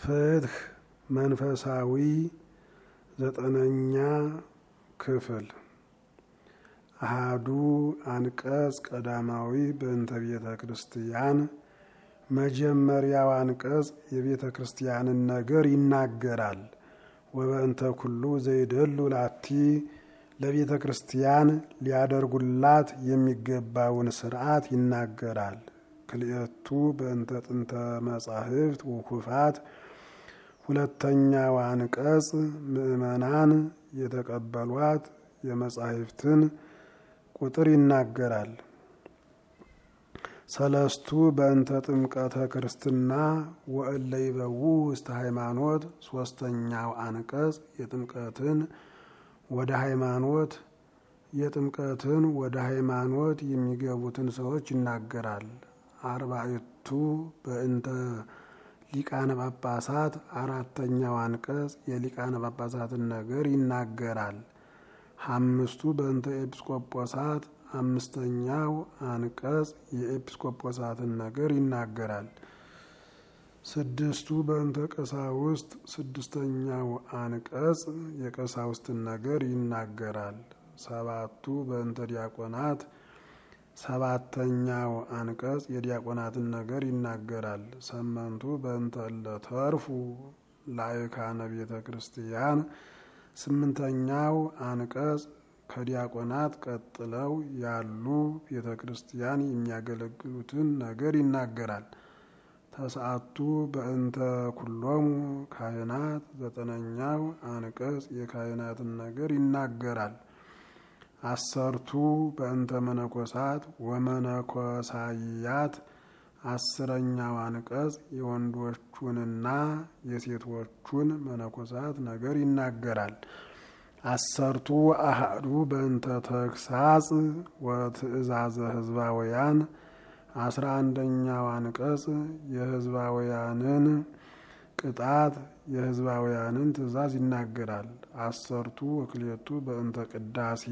ፍትሕ መንፈሳዊ 9ኛ ክፍል አሃዱ አንቀጽ ቀዳማዊ በእንተ ቤተ ክርስቲያን። መጀመሪያው አንቀጽ የቤተ ክርስቲያንን ነገር ይናገራል። ወበእንተ ኩሉ ዘይደሉ ላቲ ለቤተ ክርስቲያን ሊያደርጉላት የሚገባውን ስርዓት ይናገራል። ክልኤቱ በእንተ ጥንተ መጻሕፍት ወኩፋት። ሁለተኛው አንቀጽ ምእመናን የተቀበሏት የመጻሕፍትን ቁጥር ይናገራል። ሰለስቱ በእንተ ጥምቀተ ክርስትና ወእለ ይበው ውስተ ሃይማኖት። ሶስተኛው አንቀጽ የጥምቀትን ወደ ሃይማኖት የሚገቡትን ሰዎች ይናገራል። አርባዕቱ በእንተ ሊቃነ ጳጳሳት። አራተኛው አንቀጽ የሊቃነ ጳጳሳትን ነገር ይናገራል። አምስቱ በእንተ ኤጲስቆጶሳት። አምስተኛው አንቀጽ የኤጲስቆጶሳትን ነገር ይናገራል። ስድስቱ በእንተ ቀሳውስት። ስድስተኛው አንቀጽ የቀሳውስትን ነገር ይናገራል። ሰባቱ በእንተ ዲያቆናት። ሰባተኛው አንቀጽ የዲያቆናትን ነገር ይናገራል። ስምንቱ በእንተ እለተርፉ ላዕካነ ቤተ ክርስቲያን። ስምንተኛው አንቀጽ ከዲያቆናት ቀጥለው ያሉ ቤተ ክርስቲያን የሚያገለግሉትን ነገር ይናገራል። ተስዓቱ በእንተ ኩሎሙ ካህናት። ዘጠነኛው አንቀጽ የካህናትን ነገር ይናገራል። አሰርቱ በእንተ መነኮሳት ወመነኮሳያት። አስረኛው አንቀጽ የወንዶቹንና የሴቶቹን መነኮሳት ነገር ይናገራል። አሰርቱ አሃዱ በእንተ ተግሳጽ ወትእዛዘ ህዝባውያን። 11ኛው አንቀጽ የህዝባውያንን ቅጣት የህዝባውያንን ትእዛዝ ይናገራል። አሰርቱ ወክልኤቱ በእንተ ቅዳሴ።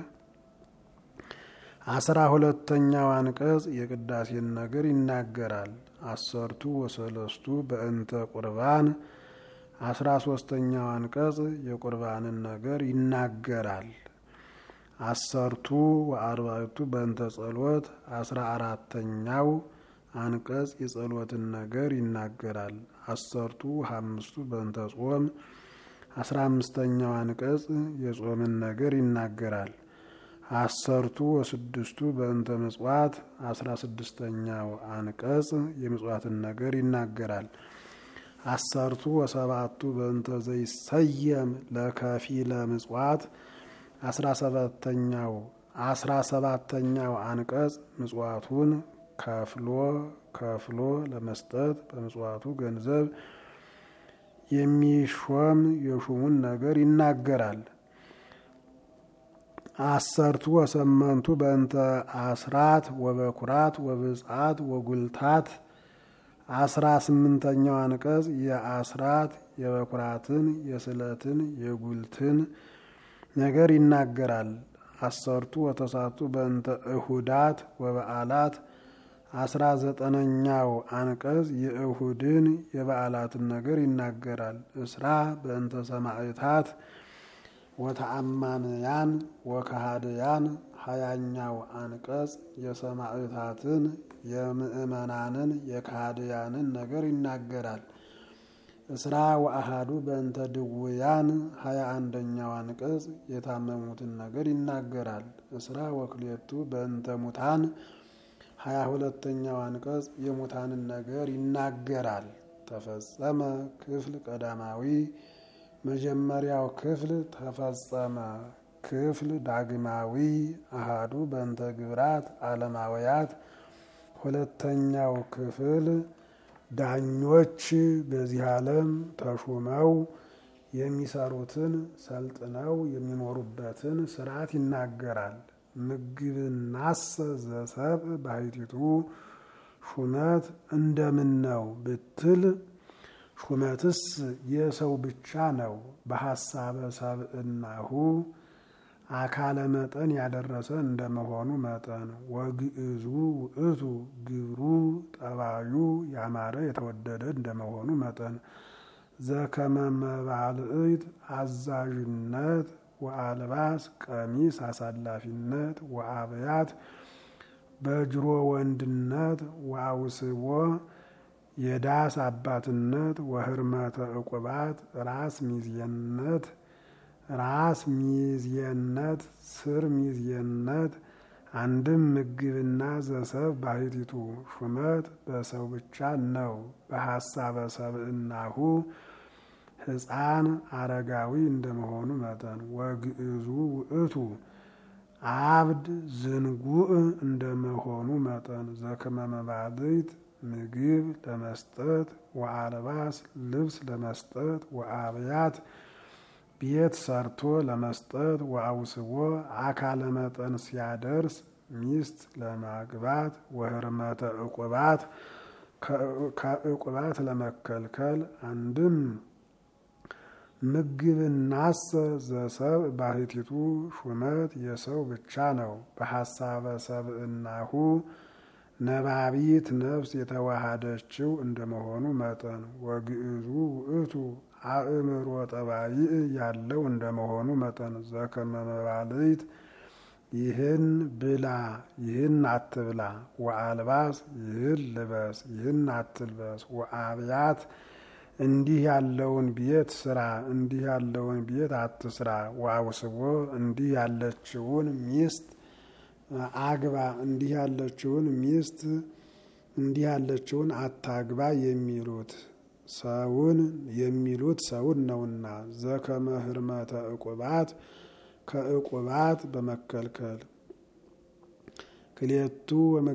12ኛው አንቀጽ የቅዳሴን ነገር ይናገራል። አሰርቱ ወሰለስቱ በእንተ ቁርባን። 13ኛው አንቀጽ የቁርባንን ነገር ይናገራል። አሰርቱ ወአርባዕቱ በእንተ ጸሎት። 14ኛው አንቀጽ የጸሎትን ነገር ይናገራል። አሰርቱ ወአምስቱ በእንተ ጾም። 15ኛው አንቀጽ የጾምን ነገር ይናገራል። አሰርቱ ወስድስቱ በእንተ ምጽዋት። 16ኛው አንቀጽ የምጽዋትን ነገር ይናገራል። አሰርቱ ወሰባቱ በእንተ ዘይሰየም ለከፊለ ምጽዋት። 17ኛው አንቀጽ ምጽዋቱን ከፍሎ ለመስጠት በምጽዋቱ ገንዘብ የሚሾም የሹሙን ነገር ይናገራል። አሰርቱ ወሰመንቱ በእንተ አስራት ወበኩራት ወብጽዓት ወጉልታት። 18ኛው አንቀጽ የአስራት የበኩራትን የስዕለትን የጉልትን ነገር ይናገራል። አሰርቱ ወተሳቱ በእንተ እሁዳት ወበዓላት። 19ኛው አንቀጽ የእሁድን የበዓላትን ነገር ይናገራል። እስራ በእንተ ሰማዕታት ወተአማንያን ወከሃድያን። 20ኛው አንቀጽ የሰማዕታትን የምእመናንን የከሃድያንን ነገር ይናገራል። እስራ ወአሃዱ በእንተ ድውያን። 21ኛው አንቀጽ የታመሙትን ነገር ይናገራል። እስራ ወክልኤቱ በእንተ ሙታን። 22ኛው አንቀጽ የሙታንን ነገር ይናገራል። ተፈጸመ ክፍል ቀዳማዊ። መጀመሪያው ክፍል ተፈጸመ። ክፍል ዳግማዊ አሃዱ በእንተ ግብራት ዓለማውያት። ሁለተኛው ክፍል ዳኞች በዚህ ዓለም ተሹመው የሚሰሩትን ሰልጥነው የሚኖሩበትን ስርዓት ይናገራል። ምግብናሰ ዘሰብእ ባሕቲቱ። ሹመት እንደምን ነው ብትል ሹመትስ የሰው ብቻ ነው። በሐሳበ ሰብእናሁ አካለ መጠን ያደረሰ እንደመሆኑ መጠን። ወግዕዙ ውእቱ ግብሩ ጠባዩ ያማረ የተወደደ እንደመሆኑ መጠን። ዘከመ መባልዕት አዛዥነት ወአልባስ ቀሚስ አሳላፊነት ወአብያት በጅሮ ወንድነት ወአውስቦ የዳስ አባትነት ወህርመተ ዕቁባት ራስ ሚዜነት ስር ሚዜነት አንድም ምግብና ዘሰብ ባሕቲቱ ሹመት በሰው ብቻ ነው። በሐሳበ ሰብእናሁ ሕፃን አረጋዊ እንደመሆኑ መጠን ወግዕዙ ውእቱ አብድ ዝንጉዕ እንደመሆኑ መጠን ዘከመ መባልዕት ምግብ ለመስጠት ወአልባስ ልብስ ለመስጠት ወአብያት ቤት ሰርቶ ለመስጠት ወአውስቦ አካለ መጠን ሲያደርስ ሚስት ለማግባት ወህርመተ ዕቁባት ከዕቁባት ለመከልከል አንድም ምግብናሰ ዘሰብ ባሕቲቱ ሹመት የሰው ብቻ ነው። በሐሳበ ሰብእናሁ ነባቢት ነፍስ የተዋሃደችው እንደመሆኑ መጠን ወግዕዙ ውእቱ አእምሮ ጠባይ ያለው እንደመሆኑ መጠን ዘከመ መባልዕት ይህን ብላ ይህን አትብላ ወአልባስ ይህን ልበስ ይህን አትልበስ ወአብያት እንዲህ ያለውን ቤት ስራ እንዲህ ያለውን ቤት አትስራ ወአውስቦ እንዲህ ያለችውን ሚስት አግባ እንዲህ ያለችውን ሚስት እንዲህ ያለችውን አታግባ የሚሉት ሰውን ነውና ዘከመ ህርመተ ዕቁባት ከዕቁባት በመከልከል ክልኤቱ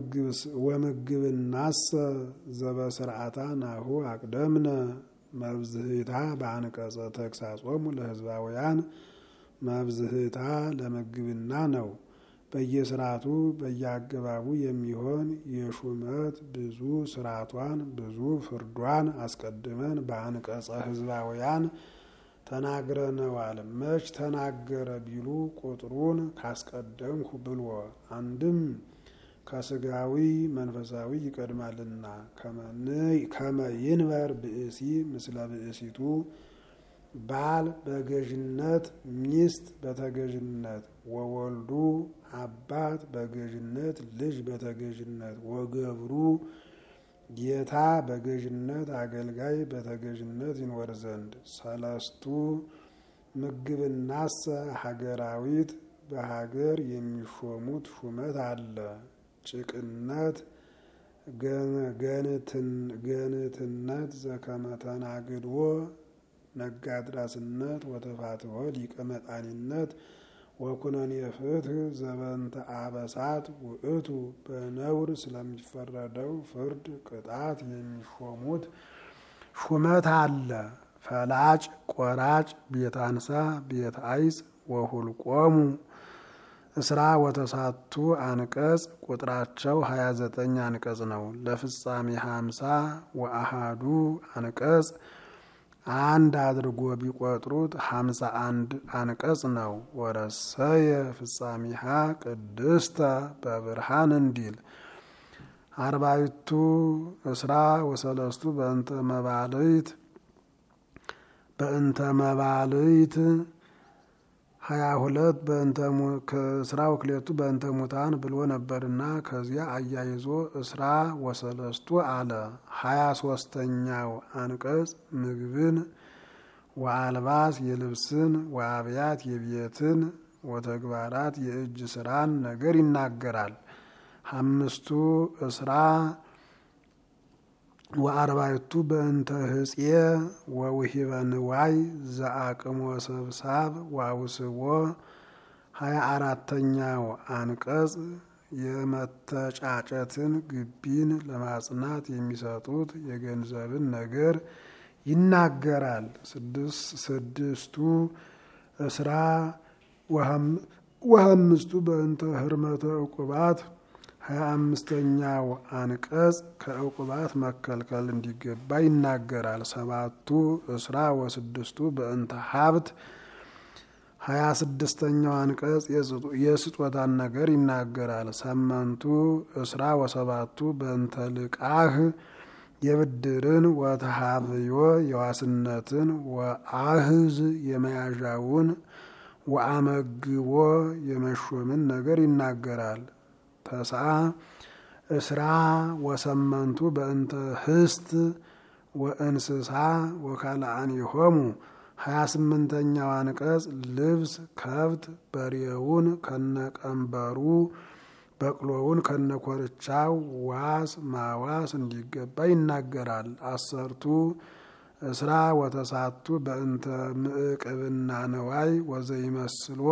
ወምግብናሰ ዘበስርዓታ ናሁ አቅደምነ መብዝህታ በአንቀጸ ተግሳጾሙ ለሕዝባውያን መብዝህታ ለምግብና ነው። በየስርዓቱ በየአገባቡ የሚሆን የሹመት ብዙ ስርዓቷን ብዙ ፍርዷን አስቀድመን በአንቀጸ ሕዝባውያን ተናግረነዋል። መች ተናገረ ቢሉ ቁጥሩን ካስቀደምኩ ብሎ አንድም ከስጋዊ መንፈሳዊ ይቀድማልና ከመ ይንበር ብእሲ ምስለ ብእሲቱ ባል በገዥነት ሚስት በተገዥነት ወወልዱ አባት በገዥነት ልጅ በተገዥነት ወገብሩ ጌታ በገዥነት አገልጋይ በተገዥነት ይኖር ዘንድ ሰለስቱ ምግብናሰ ሀገራዊት በሀገር የሚሾሙት ሹመት አለ። ጭቅነት ገንትነት ዘከመ ተናግድዎ ነጋድራስነት ወተፋትወ ሊቀ መጣኒነት ወኩነኔ ፍትሕ ዘበንተ አበሳት ውእቱ በነውር ስለሚፈረደው ፍርድ ቅጣት የሚሾሙት ሹመት አለ። ፈላጭ ቆራጭ ቤት አንሳ ቤት አይጽ ወሁልቆሙ እስራ ወተሳቱ አንቀጽ ቁጥራቸው 29 አንቀጽ ነው። ለፍጻሜ 50 ወአሃዱ አንቀጽ አንድ አድርጎ ቢቆጥሩት 51 አንቀጽ ነው። ወረሰየ ፍጻሜሃ ቅድስተ በብርሃን እንዲል አርባዕቱ እስራ ወሰለስቱ በእንተ መባልዕት 22 ከእስራ ወክሌቱ በእንተ ሙታን ብሎ ነበርና ከዚያ አያይዞ እስራ ወሰለስቱ አለ። 23ኛው አንቀጽ ምግብን ወአልባስ የልብስን ወአብያት የቤትን ወተግባራት የእጅ ስራን ነገር ይናገራል። 5ቱ እስራ ወአርባዕቱ በእንተ ህፄ ወውሂበ ንዋይ ዘአቅሞ ሰብሳብ ወአውስቦ 24ኛው አንቀጽ የመተጫጨትን ግቢን ለማጽናት የሚሰጡት የገንዘብን ነገር ይናገራል። 6ቱ እስራ ወአምስቱ በእንተ ህርመተ ዕቁባት 25ኛው አንቀጽ ከዕቁባት መከልከል እንዲገባ ይናገራል። 7ቱ እስራ ወስድስቱ በእንተ ሀብት 26ኛው አንቀጽ የስጦታን ነገር ይናገራል። 8ቱ እስራ ወሰባቱ በእንተ ልቃህ የብድርን ወተሃብዮ የዋስነትን ወአህዝ የመያዣውን ወአመግቦ የመሾምን ነገር ይናገራል። ተስዓ እስራ ወሰመንቱ በእንተ ህስት ወእንስሳ ወካልአኒሆሙ 28ኛው አንቀጽ ልብስ ከብት በሬውን ከነቀንበሩ በቅሎውን ከነኮርቻው ዋስ ማዋስ እንዲገባ ይናገራል። 10ቱ እስራ ወተሳቱ በእንተ ምዕቅብና ነዋይ ወዘይመስሎ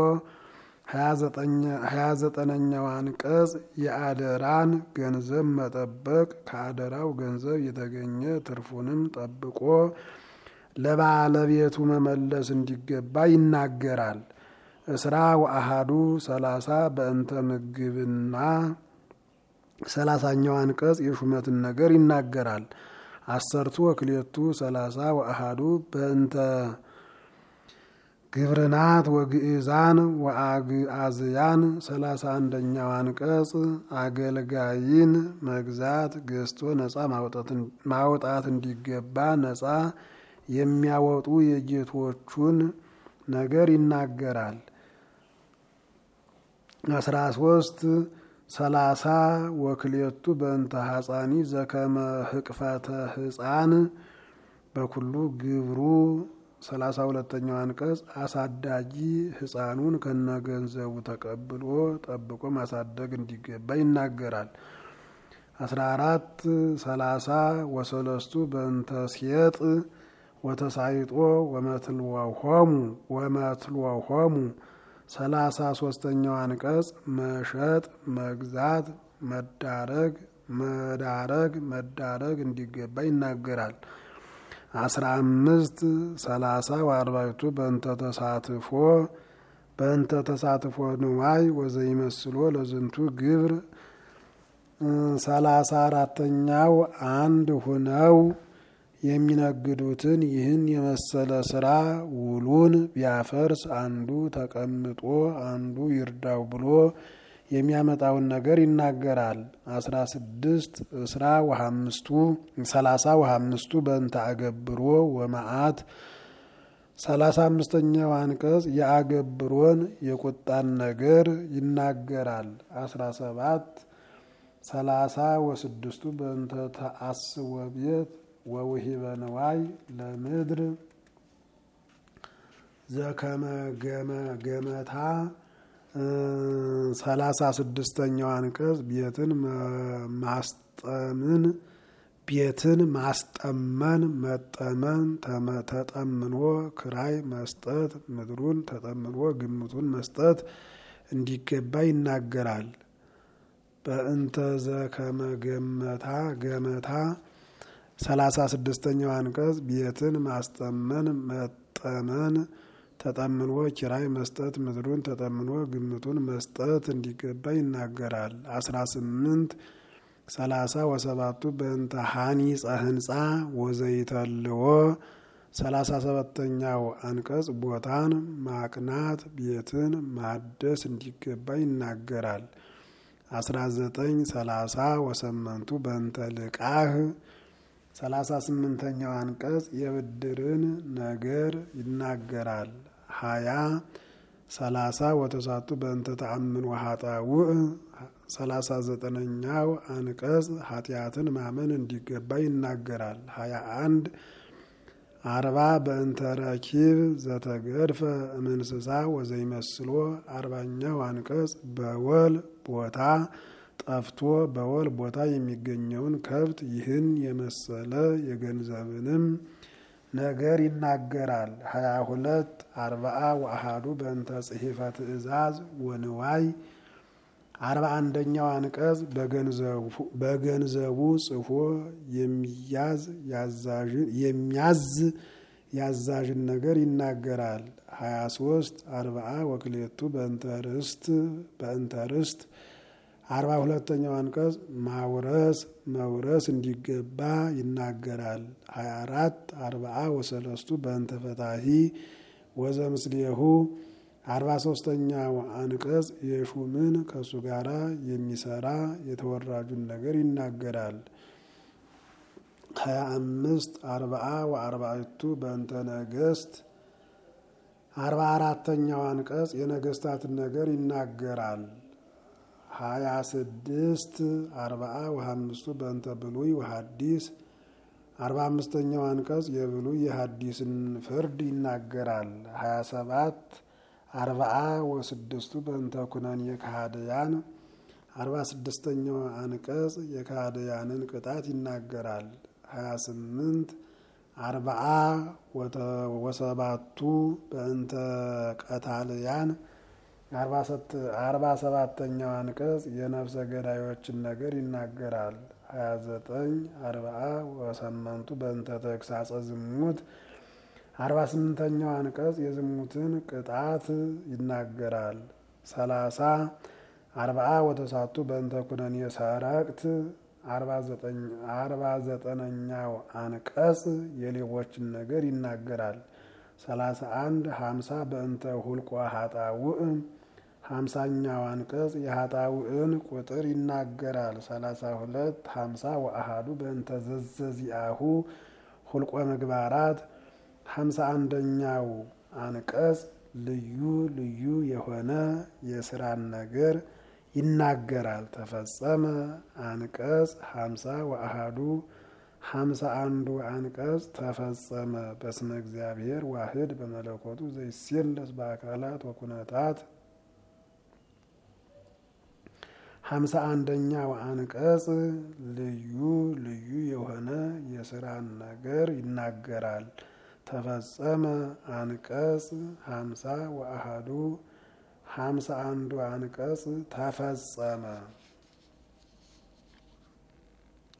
29ኛው አንቀጽ የአደራን ገንዘብ መጠበቅ ከአደራው ገንዘብ የተገኘ ትርፉንም ጠብቆ ለባለቤቱ መመለስ እንዲገባ ይናገራል። እስራ ወአሃዱ 30 በእንተ ምግብና 30ኛው አንቀጽ የሹመትን ነገር ይናገራል። 10ቱ ወክልኤቱ 30 ወአሃዱ በእንተ ግብርናት ወግእዛን ወአግአዝያን 31ኛው አንቀጽ አገልጋይን መግዛት ገዝቶ ነፃ ማውጣት እንዲገባ ነፃ የሚያወጡ የጌቶቹን ነገር ይናገራል። 13 30 ወክልኤቱ በእንተ ሐፃኒ ዘከመ ህቅፈተ ህፃን በኩሉ ግብሩ 32ኛው አንቀጽ አሳዳጊ ህፃኑን ከነገንዘቡ ተቀብሎ ጠብቆ ማሳደግ እንዲገባ ይናገራል። 14 30 ወሰለስቱ በእንተ ሴጥ ወተሳይጦ ወመትልወሆሙ 33ኛው አንቀጽ መሸጥ መግዛት መዳረግ እንዲገባ ይናገራል። 15 30 ወአርባዕቱ በእንተ ተሳትፎ ንዋይ ወዘይመስሎ ለዝንቱ ግብር 34ኛው አንድ ሁነው የሚነግዱትን ይህን የመሰለ ስራ ውሉን ቢያፈርስ አንዱ ተቀምጦ አንዱ ይርዳው ብሎ የሚያመጣውን ነገር ይናገራል። 16 እስራ ወሐምስቱ 30 ወሐምስቱ በእንተ አገብሮ ወመዓት 35ኛው አንቀጽ የአገብሮን የቁጣን ነገር ይናገራል። 17 30 ወስድስቱ በእንተ ተአስወ ቤት ወውሂበ ነዋይ ለምድር ዘከመ ገመታ 36ኛው አንቀጽ ቤትን ማስጠመን መጠመን ተጠምኖ ክራይ መስጠት ምድሩን ተጠምኖ ግምቱን መስጠት እንዲገባ ይናገራል። በእንተ ዘከመ ገመታ 36ኛው አንቀጽ ቤትን ማስጠመን መጠመን ተጠምኖ ኪራይ መስጠት ምድሩን ተጠምኖ ግምቱን መስጠት እንዲገባ ይናገራል። 18 30 ወሰባቱ በእንተ ሐኒፀ ህንፃ ወዘይተልዎ 37ኛው አንቀጽ ቦታን ማቅናት ቤትን ማደስ እንዲገባ ይናገራል። 19 30 ወሰመንቱ በእንተ ልቃህ 38ኛው አንቀጽ የብድርን ነገር ይናገራል። 20 30 ወተሳቱ በእንተ ተአምን ወኃጣውእ 39ኛው አንቀጽ ኃጢአትን ማመን እንዲገባ ይናገራል። 21 40 በእንተ ረኪብ ዘተገድፈ እምንስሳ ወዘይመስሎ 40ኛው አንቀጽ በወል ቦታ ጠፍቶ በወል ቦታ የሚገኘውን ከብት ይህን የመሰለ የገንዘብንም ነገር ይናገራል። 22 40 ወአሃዱ በእንተ ጽሒፈ ትእዛዝ ወንዋይ 41ኛው አንቀጽ በገንዘቡ ጽፎ የሚያዝ ያዛዥን ነገር ይናገራል። 23 40 ወክልኤቱ በእንተ ርስት 42ኛው አንቀጽ መውረስ እንዲገባ ይናገራል። 24 40 ወሰለስቱ በእንተ ፈታሒ ወዘምስሌሁ 43ኛው አንቀጽ የሹምን ከሱ ጋራ የሚሰራ የተወራጁን ነገር ይናገራል። 25 40 ወ40ቱ በእንተ ነገስት 44ኛው አንቀጽ የነገስታትን ነገር ይናገራል። 26 40 ወ5ቱ በእንተ ብሉይ ወሐዲስ 45ኛው አንቀጽ የብሉይ የሐዲስን ፍርድ ይናገራል። 27 40 ወ6ቱ በእንተ ኩነኔ የከሃድያን 46ኛው አንቀጽ የከሃድያንን ቅጣት ይናገራል። 28 40 ወሰባቱ በእንተ ቀታልያን 47ኛው አንቀጽ የነፍሰ ገዳዮችን ነገር ይናገራል። 29 40 ወሰመንቱ በእንተ ተግሳጸ ዝሙት 48ኛው አንቀጽ የዝሙትን ቅጣት ይናገራል። 30 40 ወተሳቱ በእንተ ኩነኔ ሰረቅት 49ኛው አንቀጽ የሌቦችን ነገር ይናገራል። 31 50 በእንተ ሁልቆ ኃጣውእ 50ኛው አንቀጽ የኃጣውእን ቁጥር ይናገራል። 32 50 ወአሃዱ በእንተ ዘዘዚአሁ ሁልቆ ምግባራት 51ኛው አንቀጽ ልዩ ልዩ የሆነ የስራን ነገር ይናገራል። ተፈጸመ አንቀጽ 50 ወአሃዱ 51ዱ አንቀጽ ተፈጸመ በስመ እግዚአብሔር ዋህድ በመለኮቱ ዘይሴለስ በአካላት ወኩነታት 51ኛው አንቀጽ ልዩ ልዩ የሆነ የስራን ነገር ይናገራል። ተፈጸመ አንቀጽ 50 ወአሃዱ 51ዱ አንቀጽ ተፈጸመ